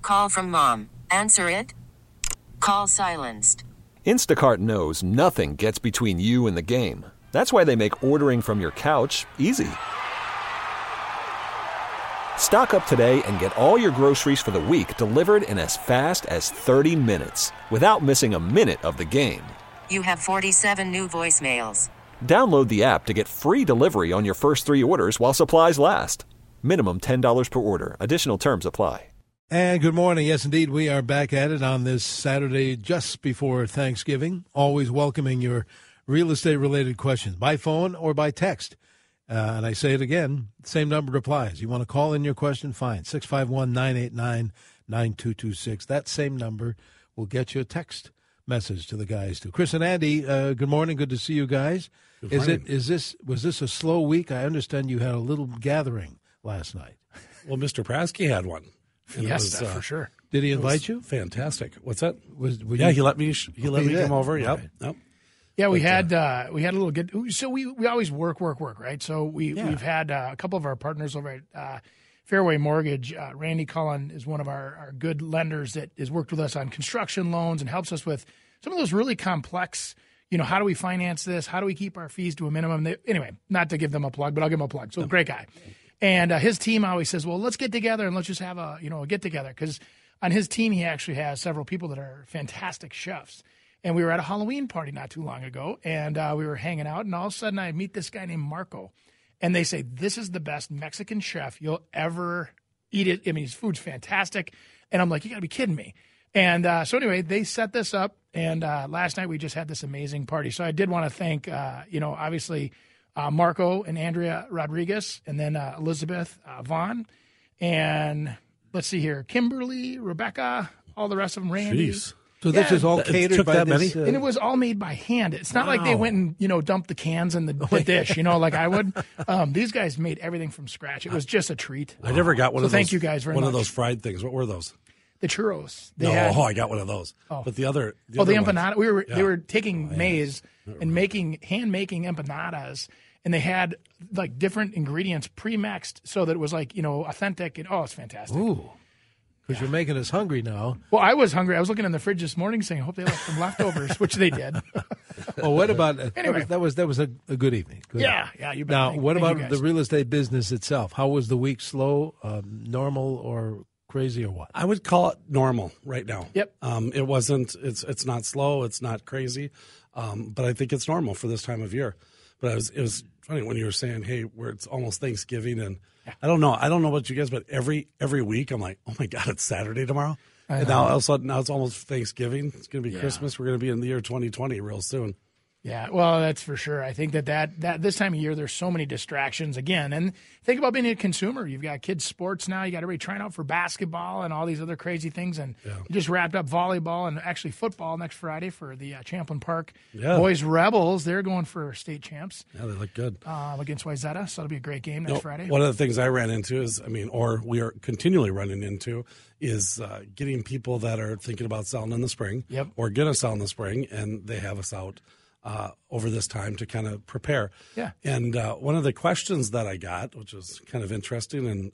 Call from mom. Answer it. Call silenced. Instacart knows nothing gets between you and the game. That's why they make ordering from your couch easy. Stock up today and get all your groceries for the week delivered in as fast as 30 minutes without missing a minute of the game. You have 47 new voicemails. Download the app to get free delivery on your first 3 orders while supplies last. Minimum $10 per order. Additional terms apply. And good morning. Yes, indeed, we are back at it on this Saturday just before Thanksgiving. Always welcoming your real estate-related questions by phone or by text. And I say it again, same number applies. You want to call in your question, fine. 651-989-9226. That same number will get you a text message to the guys, too. Chris and Andy, good morning. Good to see you guys. Was this a slow week? I understand you had a little gathering last night. Well, Mr. Praske had one. Yes, for sure. Did he invite you? Fantastic. What's that? Yeah, he let me come over. Yep. Right. Yep. Yeah, we had a little get. So we always work, right? So we've had a couple of our partners over at Fairway Mortgage. Randy Cullen is one of our good lenders that has worked with us on construction loans and helps us with some of those really complex. How do we finance this? How do we keep our fees to a minimum? Anyway, not to give them a plug, but I'll give them a plug. So great guy. And his team always says, well, let's get together and let's just have a get-together. Because on his team, he actually has several people that are fantastic chefs. And we were at a Halloween party not too long ago, and we were hanging out, and all of a sudden I meet this guy named Marco. And they say, this is the best Mexican chef you'll ever eat it. I mean, his food's fantastic. And I'm like, you got to be kidding me. And so anyway, they set this up, and last night we just had this amazing party. So I did want to thank, obviously – Marco and Andrea Rodriguez, and then Elizabeth Vaughn, and let's see here, Kimberly, Rebecca, all the rest of them, Randy. Jeez. So this is all catered by this? And it was all made by hand. It's not like they went and, dumped the cans in the dish, like I would. These guys made everything from scratch. It was just a treat. I never got one of those. Thank you guys very much. One of those fried things. What were those? The churros. I got one of those. Oh. But the other the empanada. They were taking maize and hand making empanadas. And they had like different ingredients pre-mixed so that it was like, authentic. And it's fantastic. Ooh, because you're making us hungry now. Well, I was hungry. I was looking in the fridge this morning saying, I hope they left some leftovers, which they did. Well, what about, anyway. that was a good evening. Good. Yeah, you bet. Now, what about the real estate business itself? How was the week? Slow, normal, or crazy, or what? I would call it normal right now. Yep. It wasn't, it's not slow, it's not crazy, but I think it's normal for this time of year. But it was funny when you were saying, hey, it's almost Thanksgiving, and I don't know about you guys, but every week I'm like, oh my God, it's Saturday tomorrow. And now all of a sudden, now it's almost Thanksgiving. It's going to be Christmas. We're going to be in the year 2020 real soon. Yeah, well, that's for sure. I think that this time of year, there's so many distractions again. And think about being a consumer. You've got kids' sports now. You got everybody trying out for basketball and all these other crazy things. And you just wrapped up volleyball and actually football next Friday for the Champlin Park Boys Rebels. They're going for state champs. Yeah, they look good. Against Wayzata. So it'll be a great game next Friday. One of the things I ran into is, or we are continually running into, is getting people that are thinking about selling in the spring or going to sell in the spring, and they have us out over this time to kind of prepare. Yeah. And one of the questions that I got, which was kind of interesting, and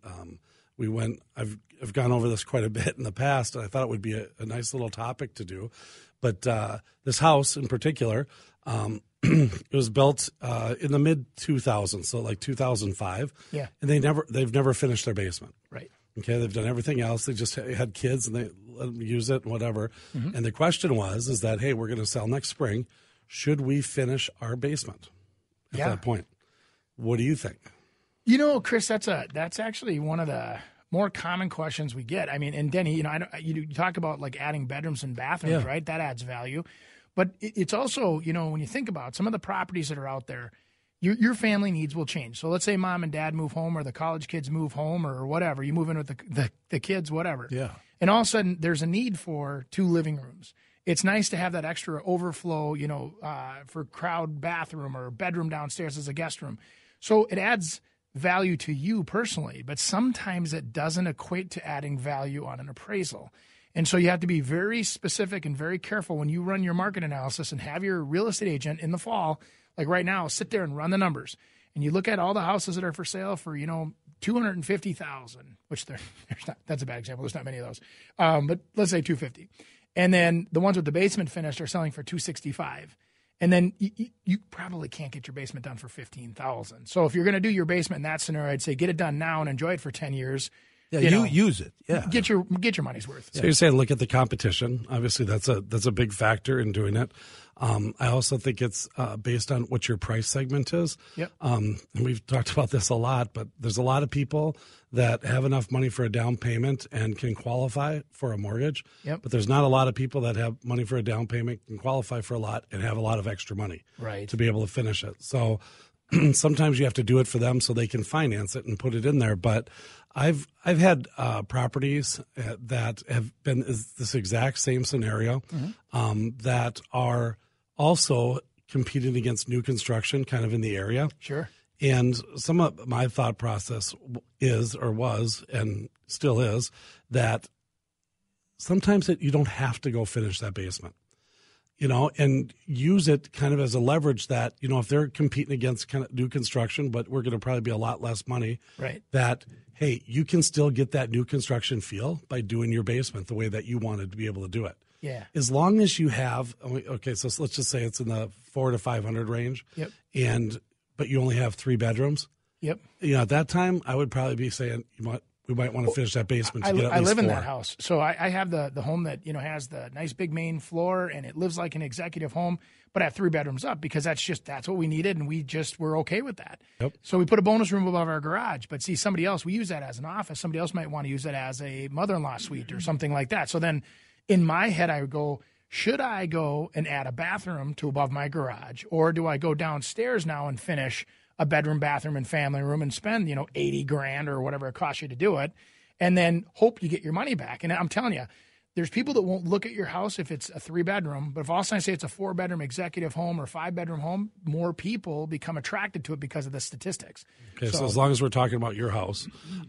I've gone over this quite a bit in the past, and I thought it would be a nice little topic to do. But this house in particular, it was built in the mid-2000s, so like 2005. Yeah. And they've never finished their basement. Right. Okay, they've done everything else. They just had kids, and they let them use it and whatever. Mm-hmm. And the question is that, hey, we're going to sell next spring. Should we finish our basement at that point? What do you think? Chris, that's actually one of the more common questions we get. I mean, and Denny, you talk about like adding bedrooms and bathrooms, right? That adds value. But it's also, when you think about some of the properties that are out there, your family needs will change. So let's say mom and dad move home, or the college kids move home, or whatever. You move in with the kids, whatever. Yeah. And all of a sudden, there's a need for 2 living rooms. It's nice to have that extra overflow, for crowd bathroom or bedroom downstairs as a guest room. So it adds value to you personally, but sometimes it doesn't equate to adding value on an appraisal. And so you have to be very specific and very careful when you run your market analysis and have your real estate agent in the fall, like right now, sit there and run the numbers. And you look at all the houses that are for sale for, $250,000, which there's not. That's a bad example. There's not many of those, but let's say $250,000, and then the ones with the basement finished are selling for $265,000. And then you probably can't get your basement done for $15,000. So if you're going to do your basement in that scenario, I'd say get it done now and enjoy it for 10 years. Yeah, you use it. Yeah, get your money's worth. So you're saying look at the competition. Obviously, that's a big factor in doing it. I also think it's based on what your price segment is. Yep. And we've talked about this a lot, but there's a lot of people that have enough money for a down payment and can qualify for a mortgage. Yep. But there's not a lot of people that have money for a down payment, can qualify for a lot, and have a lot of extra money to be able to finish it. So sometimes you have to do it for them so they can finance it and put it in there. But I've had properties that have been this exact same scenario that are also competing against new construction kind of in the area. Sure. And some of my thought process was and still is that sometimes you don't have to go finish that basement, and use it kind of as a leverage that, if they're competing against kind of new construction, but we're going to probably be a lot less money, right? That, hey, you can still get that new construction feel by doing your basement the way that you wanted to be able to do it. Yeah. As long as you have, okay, so let's just say it's in the 400 to 500 range. Yep. But you only have 3 bedrooms. Yep. At that time, I would probably be saying, we might want to finish that basement to get at least I live 4. in that house. So I have the home that, has the nice big main floor, and it lives like an executive home, but I have 3 bedrooms up because that's what we needed, and we're okay with that. Yep. So we put a bonus room above our garage, but see, somebody else, we use that as an office. Somebody else might want to use it as a mother-in-law suite or something like that. So then in my head, I would go, should I go and add a bathroom to above my garage, or do I go downstairs now and finish a bedroom, bathroom, and family room and spend, $80,000 or whatever it costs you to do it, and then hope you get your money back? And I'm telling you, there's people that won't look at your house if it's a 3-bedroom, but if all of a sudden I say it's a 4-bedroom executive home or 5-bedroom home, more people become attracted to it because of the statistics. Okay, so as long as we're talking about your house,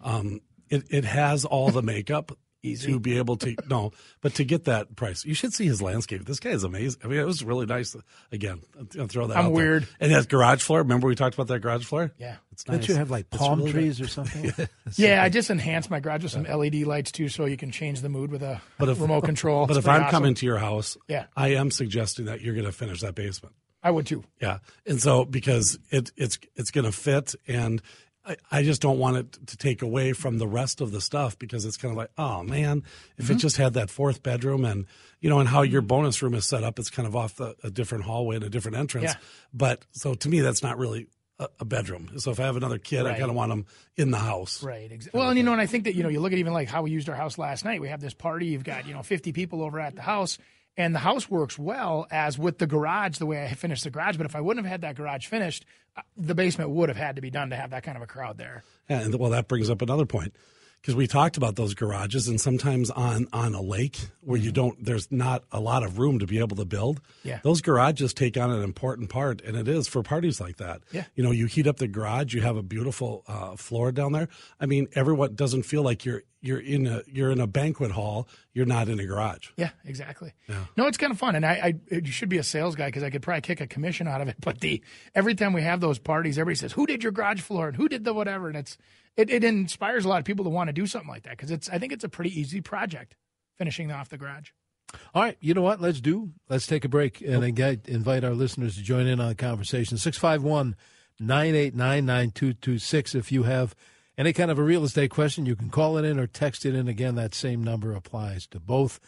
it has all the makeup. Easy. To be able to but to get that price, you should see his landscape. This guy is amazing. I mean, it was really nice. Again, I'll throw that. I'm out weird. There. And that garage floor. Remember we talked about that garage floor? Yeah, it's nice. Don't you have like palm trees or something? Yeah, I just enhanced my garage with some LED lights too, so you can change the mood with a remote control. But if I'm coming to your house, yeah, I am suggesting that you're going to finish that basement. I would too. Yeah, and so because it's going to fit, and I just don't want it to take away from the rest of the stuff, because it's kind of like, oh man, if it just had that 4th bedroom and, and how your bonus room is set up, it's kind of off a different hallway and a different entrance. Yeah. But so to me, that's not really a bedroom. So if I have another kid, I kind of want them in the house. Right. Exactly. Well, and I think that, you look at even like how we used our house last night. We have this party. You've got, 50 people over at the house. And the house works well as with the garage, the way I finished the garage. But if I wouldn't have had that garage finished, the basement would have had to be done to have that kind of a crowd there. Yeah, and well, that brings up another point, because we talked about those garages, and sometimes on a lake where there's not a lot of room to be able to build. Yeah. Those garages take on an important part, and it is for parties like that. Yeah. You heat up the garage, you have a beautiful floor down there. I mean, everyone doesn't feel like you're in a banquet hall. You're not in a garage. Yeah, exactly. Yeah. No, it's kind of fun, and you should be a sales guy, because I could probably kick a commission out of it. But every time we have those parties, everybody says, "Who did your garage floor?" and "Who did the whatever?" and it inspires a lot of people to want to do something like that, because I think it's a pretty easy project, finishing off the garage. All right, you know what? Let's take a break and invite our listeners to join in on the conversation. 651-989-9226. If you have any kind of a real estate question, you can call it in or text it in. Again, that same number applies to both.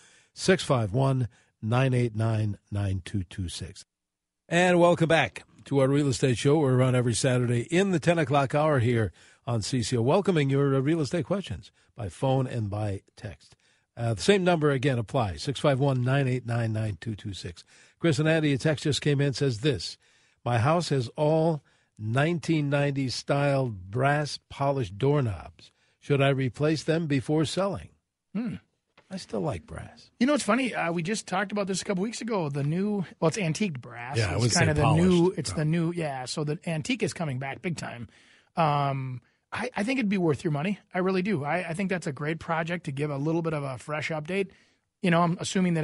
651-989-9226. And welcome back to our real estate show. We're on every Saturday in the 10 o'clock hour here on CCO, welcoming your real estate questions by phone and by text. The same number, again, applies, 651-989-9226. Chris and Andy, a text just came in, says this: my house has all 1990s style brass polished doorknobs. Should I replace them before selling? I still like brass. It's funny. We just talked about this a couple weeks ago. The new, it's antique brass. Yeah, it's kind of the new. It's the new. Yeah, so the antique is coming back big time. I think it'd be worth your money. I really do. I think that's a great project to give a little bit of a fresh update. I'm assuming that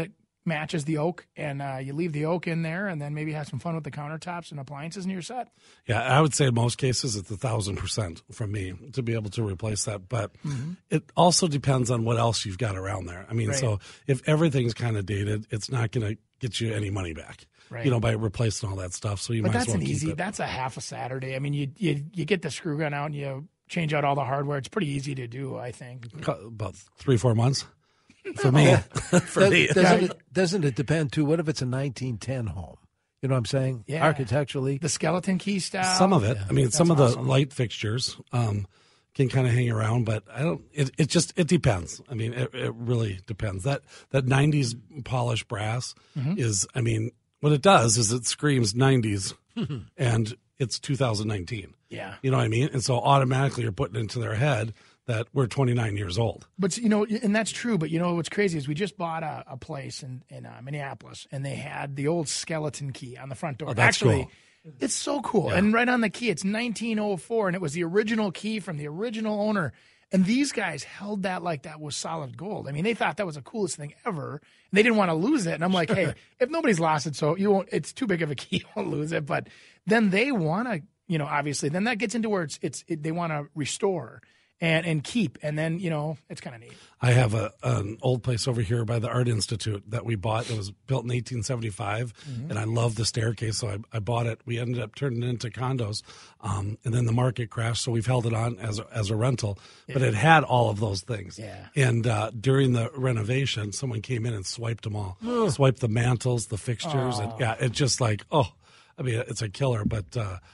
matches the oak, and you leave the oak in there, and then maybe have some fun with the countertops and appliances, and you're set. Yeah, I would say in most cases it's 1,000% from me to be able to replace that. But it also depends on what else you've got around there. I mean, Right. so if everything's kind of dated, it's not going to get you any money back, Right. by replacing all that stuff. So you But might that's as well an keep easy. it. That's a half a Saturday. I mean, you get the screw gun out and you change out all the hardware. It's pretty easy to do, I think. About 3-4 months for me. For me. Doesn't it depend, too? What if it's a 1910 home? You know what I'm saying? Yeah. Architecturally. The skeleton key style. Some of it. I mean, some of the awesome. light fixtures can kind of hang around, but I don't. It depends. I mean, it really depends. That 90s polished brass is. I mean, what it does is it screams 90s, and it's 2019. Yeah. You know what I mean? And so automatically you're putting into their head that we're 29 years old. But and that's true. But what's crazy is we just bought a place in Minneapolis, and they had the old skeleton key on the front door. Oh, that's Actually, cool. it's so cool. Yeah. And right on the key, it's 1904, and it was the original key from the original owner. And these guys held that like that was solid gold. I mean, they thought that was the coolest thing ever, and they didn't want to lose it. And I'm like, hey, if nobody's lost it, so you won't. It's too big of a key, you won't lose it. But then they want to, obviously, then that gets into where they want to restore and keep, and then it's kind of neat. I have an old place over here by the Art Institute that we bought. It was built in 1875, and I love the staircase, so I bought it. We ended up turning it into condos, and then the market crashed, so we've held it on as a rental. But it had all of those things. Yeah. And during the renovation, someone came in and swiped them all, swiped the mantles, the fixtures, and it's just like, I mean, it's a killer. But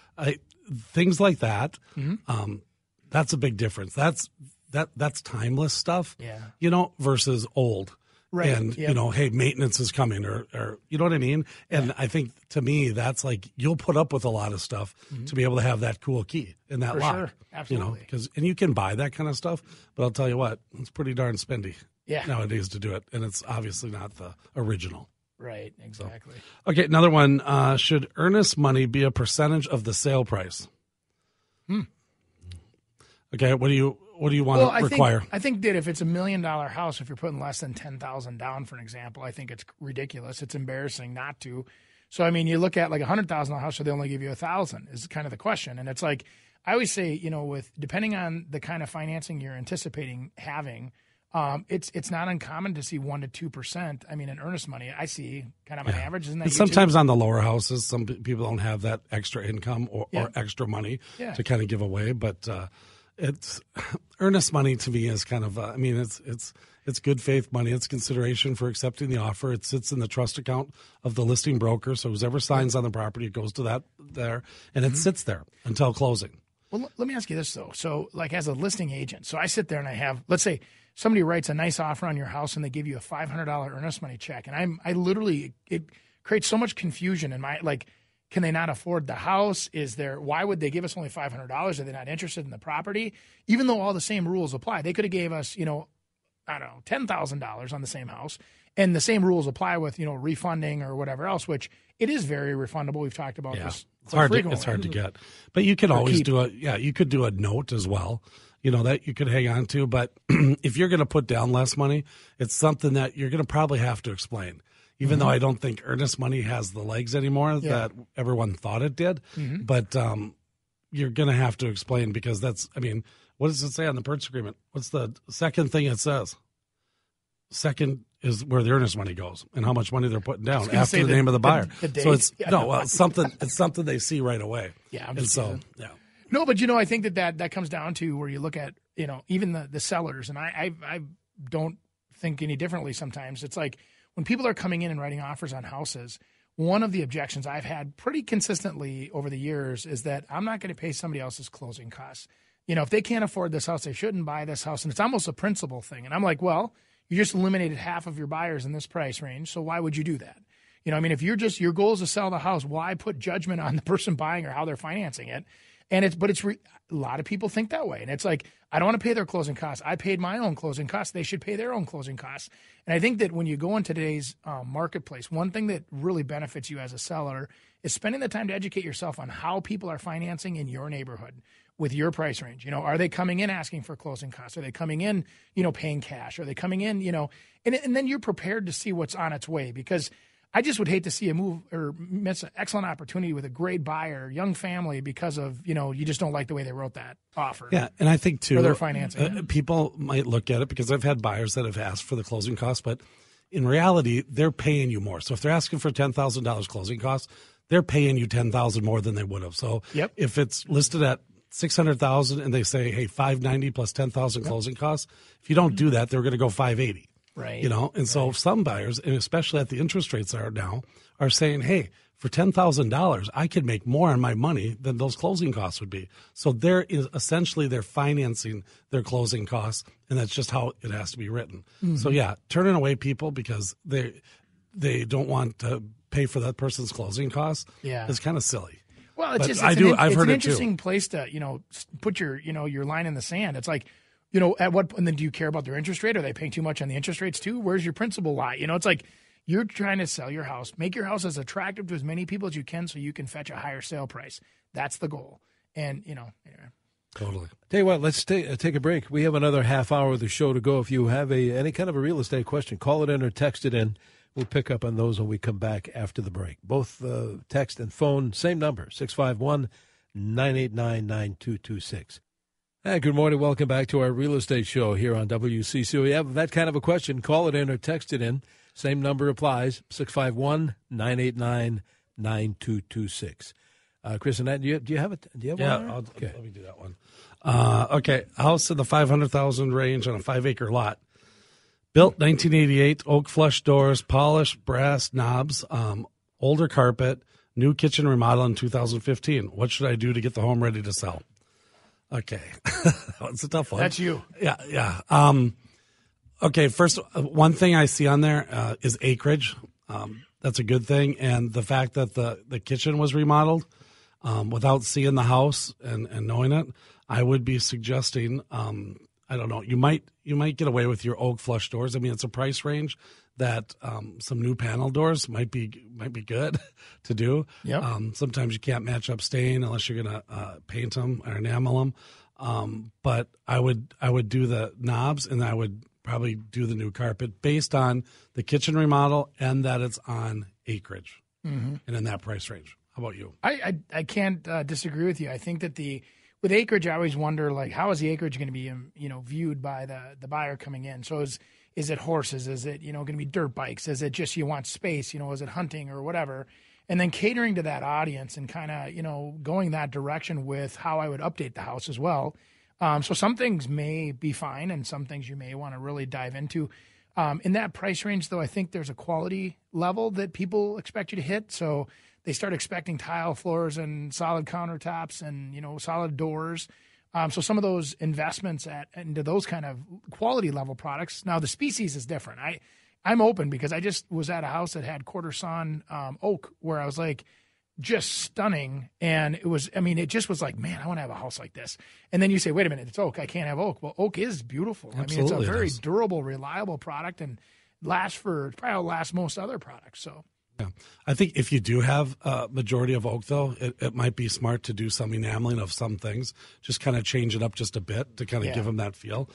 things like that. That's a big difference. That's timeless stuff, versus old. Right. And, Yep. Hey, maintenance is coming or you know what I mean? And I think to me, that's like, you'll put up with a lot of stuff to be able to have that cool key in that For lock. sure. Absolutely. And you can buy that kind of stuff, but I'll tell you what, it's pretty darn spendy nowadays to do it. And it's obviously not the original. Right. Exactly. Okay. Another one, should earnest money be a percentage of the sale price? Okay, what do you want to require? I think that if it's $1 million house, if you're putting less than $10,000 down, for an example, I think it's ridiculous. It's embarrassing not to. So I mean, you look at like $100,000 house, so they only give you $1,000 is kind of the question. And it's like I always say, with depending on the kind of financing you're anticipating having, it's not uncommon to see 1% to 2%. I mean, in earnest money, I see kind of an average. Isn't that And sometimes on the lower houses, some people don't have that extra income or extra money to kind of give away, but. It's earnest money to me is kind of it's good faith money. It's consideration for accepting the offer. It sits in the trust account of the listing broker. So whoever signs on the property, it goes to that there, and it sits there until closing. Well, let me ask you this though. So like as a listing agent, so I sit there and I have, let's say somebody writes a nice offer on your house and they give you a $500 earnest money check, and I literally it creates so much confusion in my like. Can they not afford the house? Why would they give us only $500? Are they not interested in the property? Even though all the same rules apply, they could have gave us, $10,000 on the same house, and the same rules apply with, refunding or whatever else, which it is very refundable. We've talked about this. It's hard to get, but you can always you could do a note as well, that you could hang on to. But if you're going to put down less money, it's something that you're going to probably have to explain. Even though I don't think earnest money has the legs anymore that everyone thought it did. But you're going to have to explain because what does it say on the purchase agreement? What's the second thing it says? Second is where the earnest money goes and how much money they're putting down after the name of the buyer. So it's it's something they see right away. Yeah. No, but I think that comes down to where you look at, even the sellers, and I don't think any differently sometimes. It's like, when people are coming in and writing offers on houses, one of the objections I've had pretty consistently over the years is that I'm not going to pay somebody else's closing costs. If they can't afford this house, they shouldn't buy this house. And it's almost a principle thing. And I'm like, well, you just eliminated half of your buyers in this price range. So why would you do that? If your goal is to sell the house, why put judgment on the person buying or how they're financing it? And a lot of people think that way. And it's like, I don't want to pay their closing costs. I paid my own closing costs. They should pay their own closing costs. And I think that when you go in today's marketplace, one thing that really benefits you as a seller is spending the time to educate yourself on how people are financing in your neighborhood. with your price range? You know, are they coming in asking for closing costs? Are they coming in, you know, paying cash? Are they coming in, you know, and then you're prepared to see what's on its way, because I just would hate to see a move or miss an excellent opportunity with a great buyer, young family, because of, you know, you just don't like the way they wrote that offer. Yeah, and I think too, for their financing. People might look at it, because I've had buyers that have asked for the closing costs, but in reality, they're paying you more. So if they're asking for $10,000 closing costs, they're paying you $10,000 more than they would have. So if it's listed at $600,000 and they say, hey, $590 plus $10,000 closing costs, if you don't do that, they're going to go $580. Right. You know, and so some buyers, and especially at the interest rates are now, are saying, hey, for $10,000, I could make more on my money than those closing costs would be. So they're financing their closing costs, and that's just how it has to be written. Mm-hmm. So yeah, turning away people because they don't want to pay for that person's closing costs is kind of silly. Well, it's just I've heard an it interesting place to, you know, put your line in the sand. It's like, you know, and then do you care about their interest rate? Are they paying too much on the interest rates too? Where's your principal lie? You know, it's like you're trying to sell your house, make your house as attractive to as many people as you can so you can fetch a higher sale price. That's the goal. And, you know, anyway. Totally. Tell you what, let's take a break. We have another half hour of the show to go. If you have any kind of a real estate question, call it in or text it in. We'll pick up on those when we come back after the break. Both text and phone, same number, 651-989-9226. Hi, good morning. Welcome back to our real estate show here on WCCO. You have that kind of a question, call it in or text it in. Same number applies, 651-989-9226. Chris and Nat, do you have it? Do you have one? Okay. Let me do that one. Okay, house in the $500,000 range on a 5-acre lot. Built 1988, oak flush doors, polished brass knobs, older carpet, new kitchen remodel in 2015. What should I do to get the home ready to sell? Okay, that's a tough one. That's you. Yeah. Okay, first, one thing I see on there is acreage. That's a good thing, and the fact that the kitchen was remodeled without seeing the house and knowing it, I would be suggesting. I don't know. You might get away with your oak flush doors. I mean, it's a price range that some new panel doors might be good to do. Yep. Sometimes you can't match up stain unless you're gonna paint them or enamel them. But I would do the knobs, and I would probably do the new carpet based on the kitchen remodel and that it's on acreage and in that price range. How about you? I can't disagree with you. I think that with acreage, I always wonder, like, how is the acreage going to be, viewed by the buyer coming in? So is it horses? Is it, going to be dirt bikes? Is it just you want space? Is it hunting or whatever? And then catering to that audience and kind of, going that direction with how I would update the house as well. So some things may be fine and some things you may want to really dive into. In that price range, though, I think there's a quality level that people expect you to hit. So they start expecting tile floors and solid countertops and, solid doors. So some of those investments into those kind of quality level products. Now, the species is different. I'm open because I just was at a house that had quarter sawn oak where I was like, just stunning. And it just was like, man, I want to have a house like this. And then you say, wait a minute, it's oak. I can't have oak. Well, oak is beautiful. Absolutely, it's a very durable, reliable product and probably last most other products. So. Yeah. I think if you do have a majority of oak, though, it might be smart to do some enameling of some things, just kind of change it up just a bit to kind of give them that feel.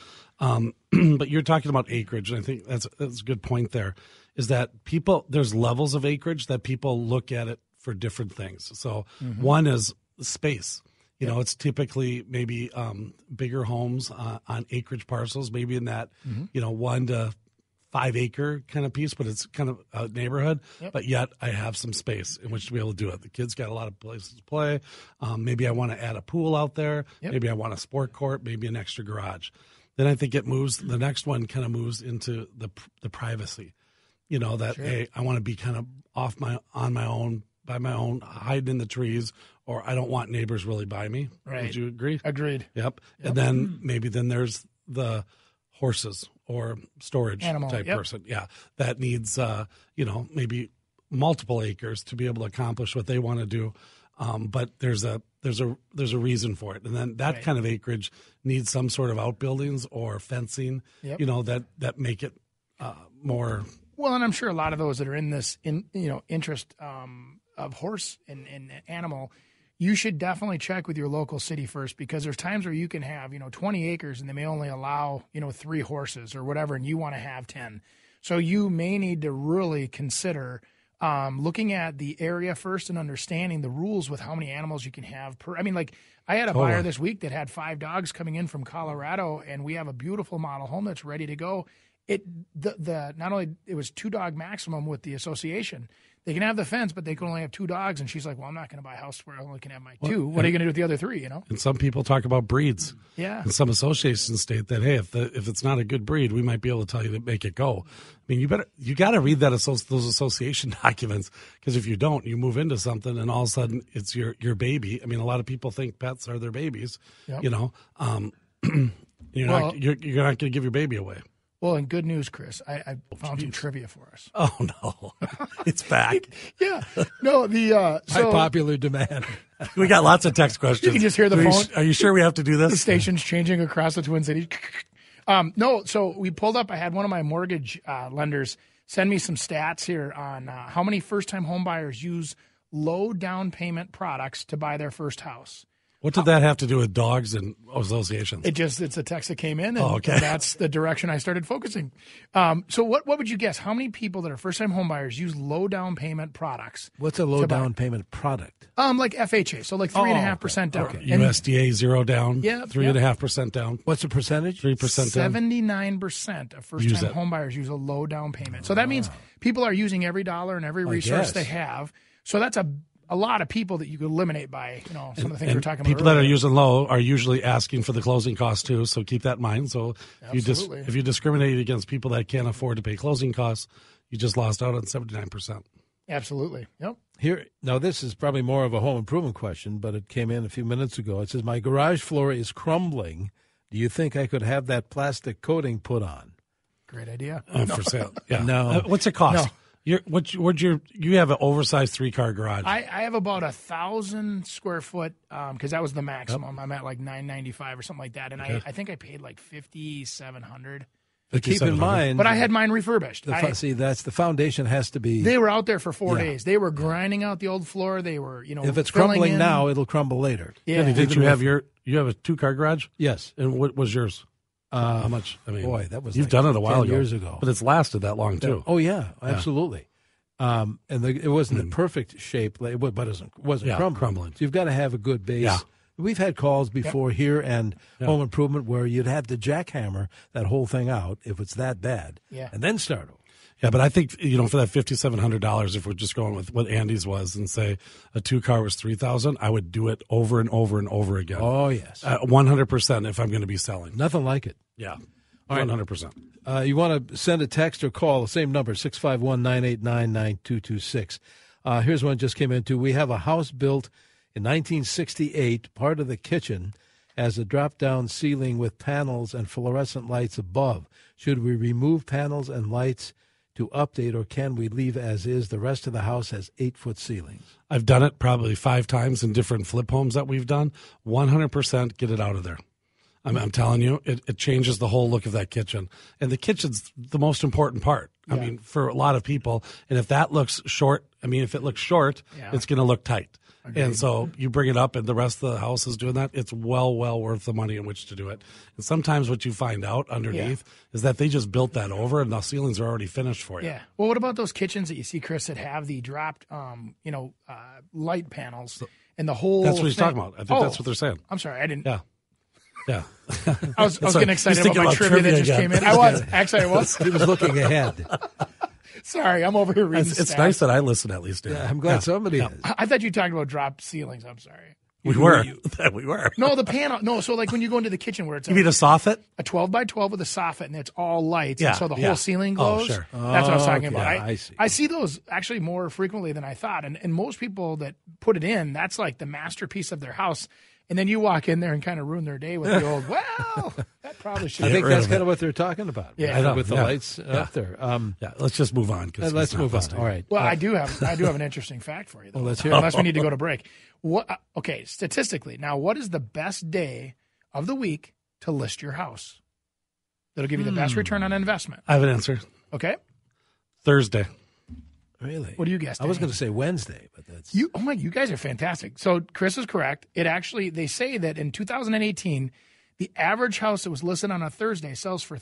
But you're talking about acreage, and I think that's a good point there, is that there's levels of acreage that people look at it for different things. So one is space. It's typically maybe bigger homes on acreage parcels, maybe in that, 1 to 5 acre kind of piece, but it's kind of a neighborhood, but yet I have some space in which to be able to do it. The kids got a lot of places to play. Maybe I want to add a pool out there. Maybe I want a sport court, maybe an extra garage. Then I think the next one kind of moves into the privacy, hey, I want to be kind of on my own, by my own, hiding in the trees, or I don't want neighbors really by me. Right. Would you agree? Agreed. Yep. And then maybe there's the horses or storage animal type person. Yeah. That needs, maybe multiple acres to be able to accomplish what they want to do. But there's a reason for it. And then that kind of acreage needs some sort of outbuildings or fencing, that make it more. Well, and I'm sure a lot of those that are in this interest of horse and animal you should definitely check with your local city first, because there's times where you can have, 20 acres and they may only allow, 3 horses or whatever, and you want to have 10. So you may need to really consider looking at the area first and understanding the rules with how many animals you can have per. I mean, like I had a buyer this week that had 5 dogs coming in from Colorado, and we have a beautiful model home that's ready to go. Not only it was 2 dog maximum with the association. They can have the fence, but they can only have 2 dogs. And she's like, well, I'm not going to buy a house where I only can have my 2. What are you going to do with the other 3, And some people talk about breeds. Yeah. And some associations state that, hey, if it's not a good breed, we might be able to tell you to make it go. I mean, you got to read those association documents, because if you don't, you move into something and all of a sudden it's your baby. I mean, a lot of people think pets are their babies, Yep. You're not going to give your baby away. Well, and good news, Chris. I found some trivia for us. Oh, no. It's back. Yeah. No, By popular demand. We got lots of text questions. You can just hear the phone. Are you sure we have to do The this? station's changing across the Twin Cities. No, so we pulled up. I had one of my mortgage lenders send me some stats here on how many first-time home buyers use low down payment products to buy their first house. What did that have to do with dogs and associations? It's a text that came in, and, and that's the direction I started focusing. So what would you guess? How many people that are first-time home buyers use low down payment products? What's a low down payment product? Like FHA, so like 3.5% down. Okay. USDA 0 down, Yeah, 3.5% down. What's the percentage? 3% down. 79% of first-time home buyers use a low down payment. So that means people are using every dollar and every resource they have. So that's a lot of people that you could eliminate by, some of the things we're talking about. People that are using low are usually asking for the closing costs too, so keep that in mind. So if you discriminate against people that can't afford to pay closing costs, you just lost out on 79%. Absolutely. Yep. Here, now this is probably more of a home improvement question, but it came in a few minutes ago. It says, my garage floor is crumbling. Do you think I could have that plastic coating put on? Great idea. For sale. Yeah. No. What's it cost? No. You have an oversized 3-car garage. I have about 1,000 square foot because that was the maximum. I'm at like 995 or something like that, and I think I paid like 5,700. But keep in mind, but I had mine refurbished. That's the foundation has to be. They were out there for 4 days. They were grinding out the old floor. They were, if it's crumbling now, it'll crumble later. Yeah. Did you have you have a 2-car garage? Yes. And what was yours? How much? I mean, boy, that was you've like done it a while 10 years ago, but it's lasted that long too. Oh yeah, absolutely. And it wasn't the perfect shape, but it wasn't crumbling. So you've got to have a good base. Yeah. We've had calls before here and home improvement where you'd have to jackhammer that whole thing out if it's that bad, and then start over. Yeah, but I think for that $5,700, if we're just going with what Andy's was and say a 2-car was $3,000, I would do it over and over and over again. Oh yes, 100% if I'm going to be selling. Nothing like it. Yeah, 100%. You want to send a text or call the same number 651-989-9226. Here's one just came into. We have a house built in 1968. Part of the kitchen has a drop-down ceiling with panels and fluorescent lights above. Should we remove panels and lights to update, or can we leave as is? The rest of the house has 8-foot ceilings. I've done it probably 5 times in different flip homes that we've done. 100% get it out of there. I'm telling you, it changes the whole look of that kitchen. And the kitchen's the most important part. I mean, for a lot of people. And if that looks short, if it looks short, it's going to look tight. Agreed. And so you bring it up and the rest of the house is doing that. It's well worth the money in which to do it. And sometimes what you find out underneath is that they just built that over and the ceilings are already finished for you. Yeah. Well, what about those kitchens that you see, Chris, that have the dropped, light panels and the whole That's what he's talking about. I think that's what they're saying. I'm sorry. I didn't. Yeah. I was getting excited about my trivia that just came in. I was. Actually, I was. He was looking ahead. Sorry, I'm over here reading It's nice that I listen at least. Yeah, I'm glad somebody is. I thought you talked about dropped ceilings. I'm sorry. We were. No, the panel. No, so like when you go into the kitchen where it's you mean a soffit? A 12 by 12 with a soffit, and it's all lights. Yeah, and so the whole ceiling glows. Oh, sure. That's what I was talking about. I see. I see those actually more frequently than I thought. And most people that put it in, that's like the masterpiece of their house. And then you walk in there and kind of ruin their day with the old, well, that probably should I be. think that's kind of what they're talking about. Yeah. Right? With the lights up there. Let's just move on. Let's move on. All right. Well, I do have an interesting fact for you, though. Well, let's hear Unless we need to go to break. Okay, statistically, now what is the best day of the week to list your house? That'll give you the best return on investment. I have an answer. Okay. Thursday. Really? What do you guess? I was Danny? going to say Wednesday, but that's You guys are fantastic. So Chris is correct. It actually, they say that in 2018, the average house that was listed on a Thursday sells for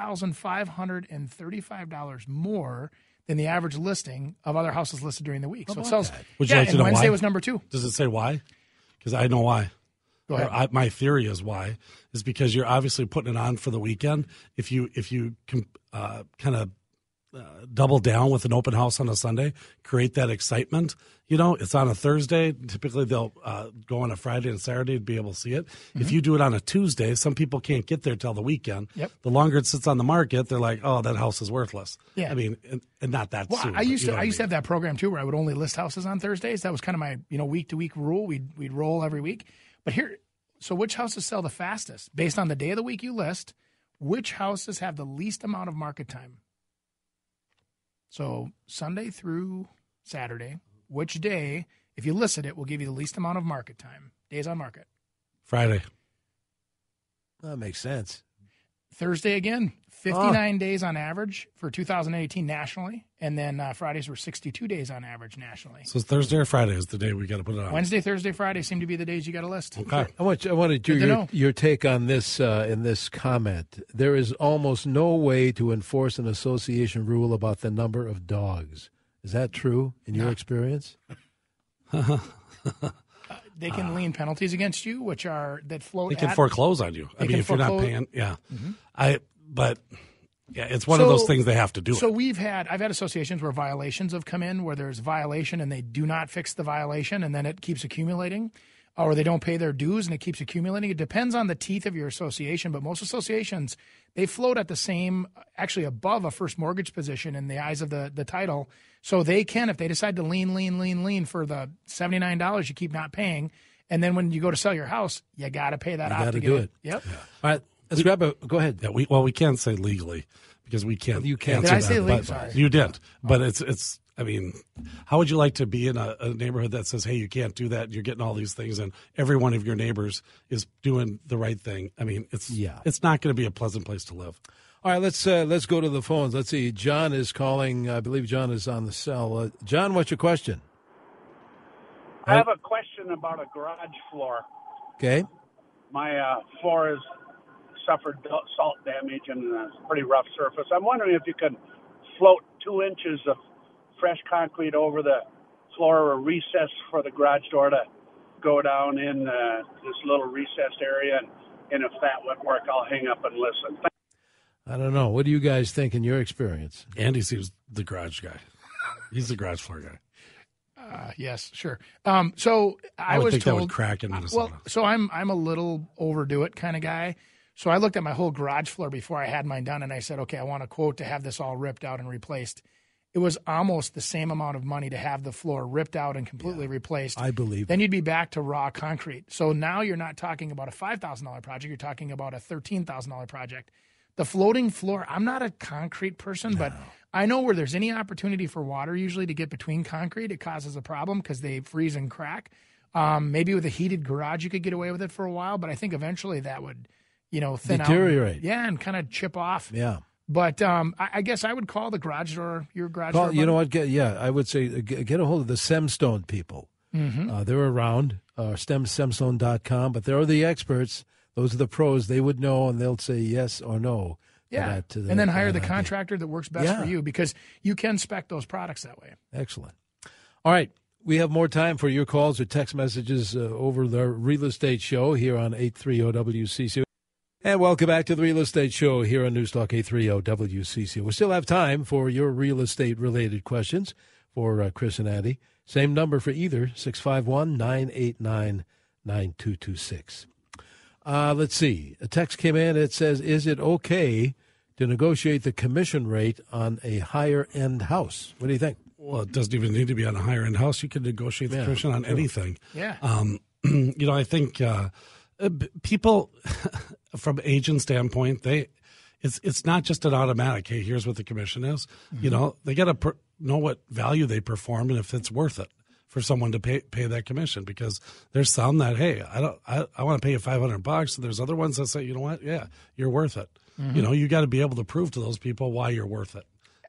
$3,535 more than the average listing of other houses listed during the week. So it sells. Would you like to and know Wednesday why? was number 2. Does it say why? Because I know why. Go ahead. Or my theory is why is because you're obviously putting it on for the weekend. If you kind of double down with an open house on a Sunday, create that excitement. It's on a Thursday. Typically, they'll go on a Friday and Saturday to be able to see it. Mm-hmm. If you do it on a Tuesday, some people can't get there till the weekend. Yep. The longer it sits on the market, they're like, "Oh, that house is worthless." Yeah. I mean, and not that Well, soon. I used to have that program too, where I would only list houses on Thursdays. That was kind of my week to week rule. We'd roll every week. But so which houses sell the fastest based on the day of the week you list? Which houses have the least amount of market time? So Sunday through Saturday, which day, if you listed it, will give you the least amount of market time, days on market? Friday. that makes sense. Thursday again, 59 days on average for 2018 nationally, and then Fridays were 62 days on average nationally. So it's Thursday or Friday is the day we got to put it on. Wednesday, Thursday, Friday seem to be the days you got to list. Okay. I wanted your take on this in this comment. There is almost no way to enforce an association rule about the number of dogs. Is that true in your experience? They can lean penalties against you, which are that float. They can foreclose on you. I mean, if you're not paying, yeah. Mm-hmm. But it's one of those things they have to do. So I've had associations where violations have come in, where there's violation and they do not fix the violation, and then it keeps accumulating, or they don't pay their dues and it keeps accumulating. It depends on the teeth of your association, but most associations, they float at the same, actually above a first mortgage position in the eyes of the title. So they can, if they decide to lean for the $79 you keep not paying, and then when you go to sell your house, you got to pay that off. You got to do it. Yep. Yeah. All right, let's grab a. Go ahead. Yeah, we can't say legally because we can't. You can't. Did I answer say that, legal? but Sorry. You did, but it's. I mean, how would you like to be in a neighborhood that says, "Hey, you can't do that. You're getting all these things," and every one of your neighbors is doing the right thing? I mean, it's not going to be a pleasant place to live. All right, let's go to the phones. Let's see. John is calling. I believe John is on the cell. John, what's your question? I have a question about a garage floor. Okay. My floor has suffered salt damage and a pretty rough surface. I'm wondering if you could float 2 inches of fresh concrete over the floor or recess for the garage door to go down in this little recessed area. And if that would work, I'll hang up and listen. I don't know. What do you guys think in your experience? Andy seems the garage guy. He's the garage floor guy. Yes, sure. So I would was think told that would crack in Minnesota. Well, so I'm a little overdo it kind of guy. So I looked at my whole garage floor before I had mine done, and I said, okay, I want a quote to have this all ripped out and replaced. It was almost the same amount of money to have the floor ripped out and completely replaced. I believe. Then you'd be back to raw concrete. So now you're not talking about a $5,000 project. You're talking about a $13,000 project. The floating floor, I'm not a concrete person, but I know where there's any opportunity for water usually to get between concrete, it causes a problem because they freeze and crack. Maybe with a heated garage, you could get away with it for a while, but I think eventually that would, thin deteriorate. out. Yeah, and kind of chip off. Yeah. But I guess I would call the garage door, your garage door. You know what? I would say get a hold of the Semstone people. Mm-hmm. They're around, semstone.com, but they're the experts. Those are the pros. They would know, and they'll say yes or no. Yeah, and then hire the contractor that works best for you because you can spec those products that way. Excellent. All right. We have more time for your calls or text messages over the Real Estate Show here on 830 WCCO. And welcome back to the Real Estate Show here on News Talk 830 WCCO. We still have time for your real estate-related questions for Chris and Andy. Same number for either, 651-989-9226. Let's see. A text came in. It says, is it okay to negotiate the commission rate on a higher-end house? What do you think? Well, it doesn't even need to be on a higher-end house. You can negotiate the commission on anything. Yeah. I think people, from agent standpoint, it's not just an automatic, hey, here's what the commission is. Mm-hmm. They got to know what value they perform and if it's worth it for someone to pay that commission, because there's some that, hey, I want to pay you $500, and there's other ones that say, you know what, yeah, you're worth it. Mm-hmm. You got to be able to prove to those people why you're worth it.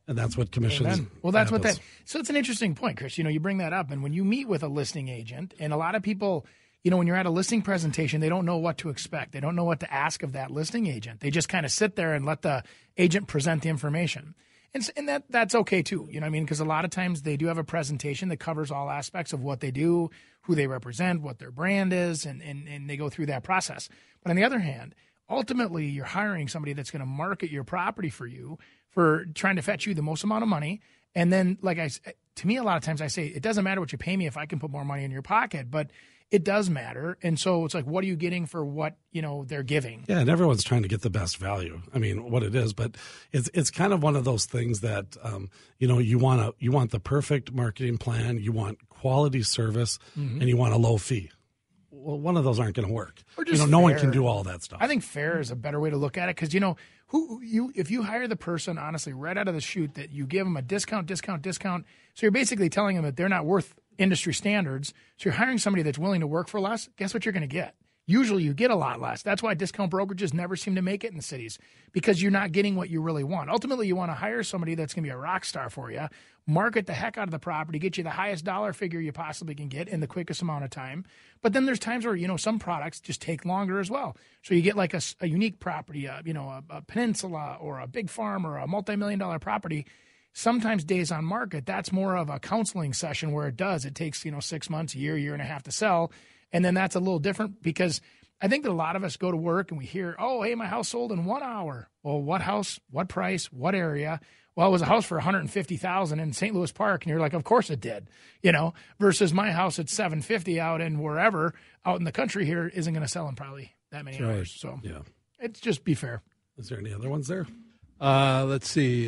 And that's what commissions. Amen. Well, that's what happens. that. So it's an interesting point, Chris. You bring that up, and when you meet with a listing agent, and a lot of people, when you're at a listing presentation, they don't know what to expect. They don't know what to ask of that listing agent. They just kind of sit there and let the agent present the information, and that's okay too. Because a lot of times they do have a presentation that covers all aspects of what they do, who they represent, what their brand is, and they go through that process. But on the other hand, ultimately, you're hiring somebody that's going to market your property for you, for trying to fetch you the most amount of money. And then, to me, a lot of times I say, it doesn't matter what you pay me if I can put more money in your pocket, but it does matter. And so it's like, what are you getting for what, they're giving? Yeah, and everyone's trying to get the best value. I mean, what it is, but it's kind of one of those things that, you want the perfect marketing plan, you want quality service, and you want a low fee. Well, one of those aren't going to work. Or just no one fair. can do all that stuff. I think fair is a better way to look at it because, if you hire the person, honestly, right out of the chute, that you give them a discount, so you're basically telling them that they're not worth industry standards. So you're hiring somebody that's willing to work for less. Guess what you're going to get? Usually you get a lot less. That's why discount brokerages never seem to make it in cities, because you're not getting what you really want. Ultimately, you want to hire somebody that's going to be a rock star for you, market the heck out of the property, get you the highest dollar figure you possibly can get in the quickest amount of time. But then there's times where, some products just take longer as well. So you get like a unique property, a peninsula or a big farm or a multi-million-dollar property. Sometimes days on market, that's more of a counseling session where it takes, 6 months, a year and a half to sell. And then that's a little different because I think that a lot of us go to work and we hear, oh, hey, my house sold in 1 hour. Well, what house, what price, what area? Well, it was a house for $150,000 in St. Louis Park. And you're like, of course it did, versus my house at $750 out in wherever out in the country here isn't going to sell in probably that many hours. So yeah, it's just be fair. Is there any other ones there? Let's see.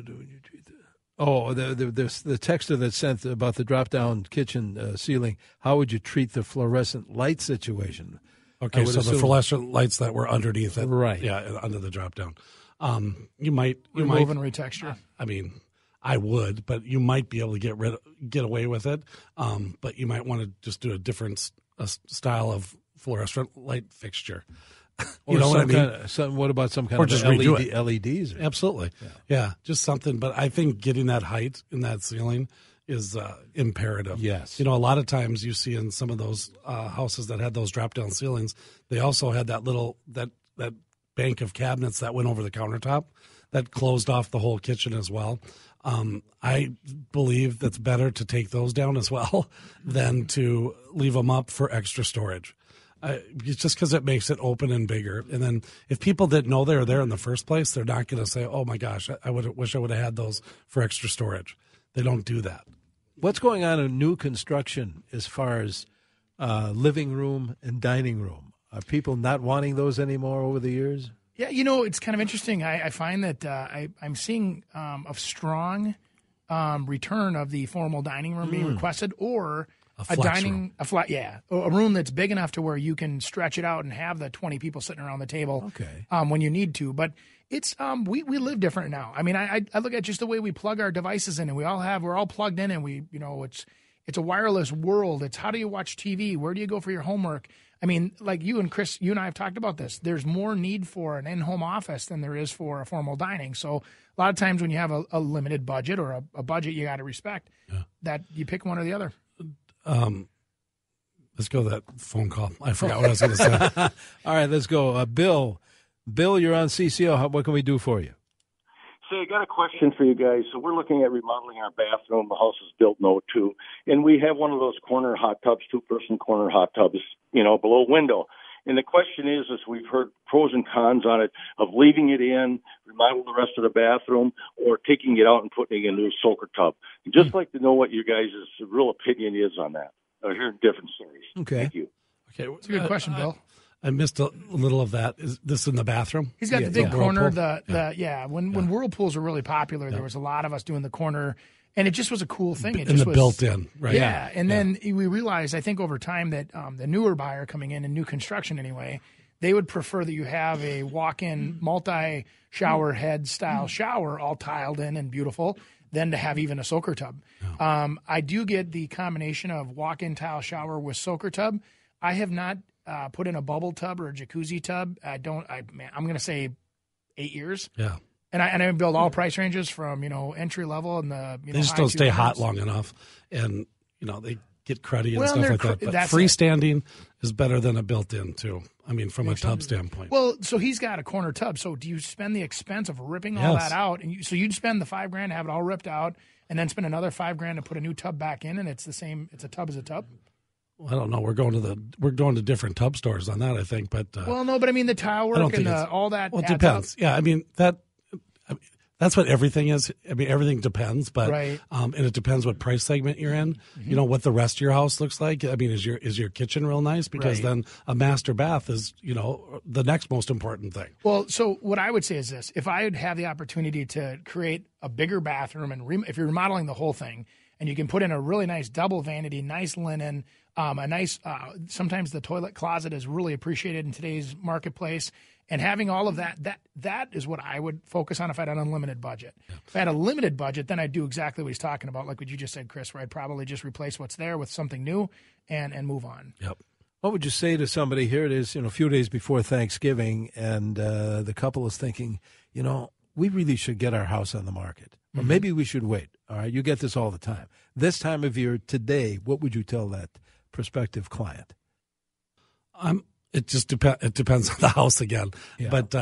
Oh, there's the texter that sent about the drop-down kitchen ceiling. How would you treat the fluorescent light situation? Okay, so the fluorescent lights that were underneath it, right? Yeah, under the drop-down. You might remove and retexture. I mean, I would, but you might be able to get away with it. But you might want to just do a different style of fluorescent light fixture. You know what I mean? What about some kind or of just LEDs? Absolutely. Yeah, just something. But I think getting that height in that ceiling is imperative. Yes. A lot of times you see in some of those houses that had those drop-down ceilings, they also had that little that bank of cabinets that went over the countertop that closed off the whole kitchen as well. I believe that's better to take those down as well than to leave them up for extra storage. It's just because it makes it open and bigger. And then if people didn't know they were there in the first place, they're not going to say, oh, my gosh, I wish I would have had those for extra storage. They don't do that. What's going on in new construction as far as living room and dining room? Are people not wanting those anymore over the years? Yeah, it's kind of interesting. I find that I'm seeing a strong return of the formal dining room being requested, or a room that's big enough to where you can stretch it out and have the 20 people sitting around the table. Okay. When you need to. But it's we live different now. I mean, I look at just the way we plug our devices in, and we're all plugged in, and it's a wireless world. It's how do you watch TV? Where do you go for your homework? I mean, like you and Chris, you and I have talked about this. There's more need for an in-home office than there is for a formal dining. So a lot of times when you have a limited budget or a budget you got to respect, that you pick one or the other. Let's go to that phone call. I forgot what I was going to say. All right, let's go. Bill, you're on CCO. What can we do for you? Say, I got a question for you guys. So we're looking at remodeling our bathroom. The house is built in 02, and we have one of those corner hot tubs, two-person corner hot tubs, below window. And the question is we've heard pros and cons on it of leaving it in, remodel the rest of the bathroom, or taking it out and putting in a new soaker tub. I'd just like to know what you guys' real opinion is on that. I hear different stories. Okay. Thank you. Okay, It's a good question, Bill. I missed a little of that. Is this in the bathroom? He's got the big corner. Whirlpool? When whirlpools were really popular, there was a lot of us doing the corner, and it just was a cool thing. It and just the was built-in, right? Yeah, and then we realized, I think over time, that the newer buyer coming in new construction anyway, they would prefer that you have a walk-in multi-shower head style shower all tiled in and beautiful than to have even a soaker tub. I do get the combination of walk-in tile shower with soaker tub. I have not put in a bubble tub or a jacuzzi tub. I'm going to say 8 years. Yeah. And I build all price ranges from, entry level and the, they just don't stay hot long enough. And, they get cruddy and stuff like that. But freestanding is better than a built-in, too. I mean, from a tub standpoint. Well, so he's got a corner tub. So do you spend the expense of ripping all that out? And so you'd spend the $5,000 to have it all ripped out and then spend another $5,000 to put a new tub back in, and it's the same, it's a tub as a tub? Well, I don't know. We're going to different tub stores on that, I think. But but I mean the tile work and all that. Well, it depends. Yeah, I mean that's what everything is. I mean, everything depends, but and it depends what price segment you're in. Mm-hmm. What the rest of your house looks like. I mean, is your kitchen real nice? Because then a master bath is the next most important thing. Well, so what I would say is this: if I would have the opportunity to create a bigger bathroom, and if you're remodeling the whole thing, and you can put in a really nice double vanity, nice linen, a nice. Sometimes the toilet closet is really appreciated in today's marketplace. And having all of that is what I would focus on if I had an unlimited budget. Yeah. If I had a limited budget, then I'd do exactly what he's talking about, like what you just said, Chris, where I'd probably just replace what's there with something new and move on. Yep. What would you say to somebody, here it is, a few days before Thanksgiving, and the couple is thinking, we really should get our house on the market. Or maybe we should wait. All right, you get this all the time. This time of year, today, what would you tell that prospective client? It just depends on the house again, but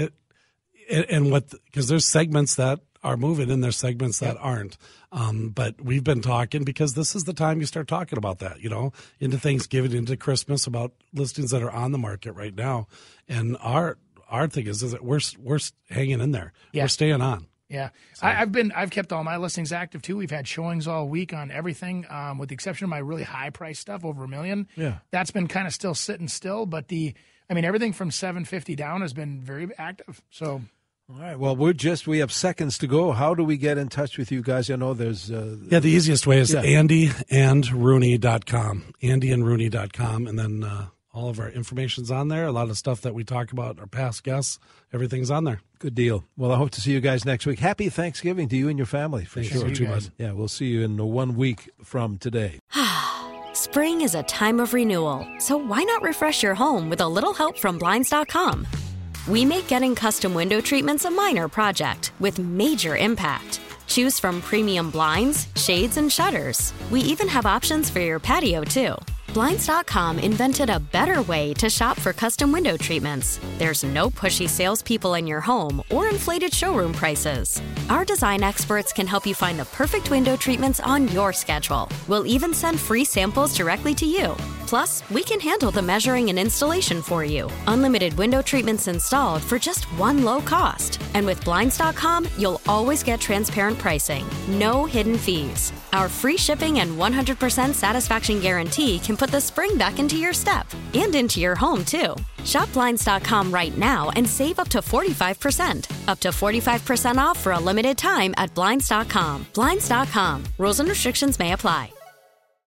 because there's segments that are moving and there's segments that aren't. But we've been talking because this is the time you start talking about that, into Thanksgiving, into Christmas, about listings that are on the market right now. And our thing is that we're hanging in there. Yeah. We're staying on. Yeah, so. I've kept all my listings active too. We've had showings all week on everything, with the exception of my really high price stuff over $1 million. Yeah, that's been kind of still sitting still. But everything from $750 down has been very active. So, all right. Well, we have seconds to go. How do we get in touch with you guys? I know there's the easiest way is AndyandRooney.com, AndyandRooney.com, and then all of our information's on there. A lot of stuff that we talk about, our past guests, everything's on there. Good deal. Well, I hope to see you guys next week. Happy Thanksgiving to you and your family, for sure. Too, bud. Yeah, we'll see you in 1 week from today. Spring is a time of renewal, so why not refresh your home with a little help from Blinds.com? We make getting custom window treatments a minor project with major impact. Choose from premium blinds, shades, and shutters. We even have options for your patio, too. Blinds.com invented a better way to shop for custom window treatments. There's no pushy salespeople in your home or inflated showroom prices. Our design experts can help you find the perfect window treatments on your schedule. We'll even send free samples directly to you. Plus, we can handle the measuring and installation for you. Unlimited window treatments installed for just one low cost. And with Blinds.com, you'll always get transparent pricing. No hidden fees. Our free shipping and 100% satisfaction guarantee can put the spring back into your step and into your home, too. Shop Blinds.com right now and save up to 45%. Up to 45% off for a limited time at Blinds.com. Blinds.com. Rules and restrictions may apply.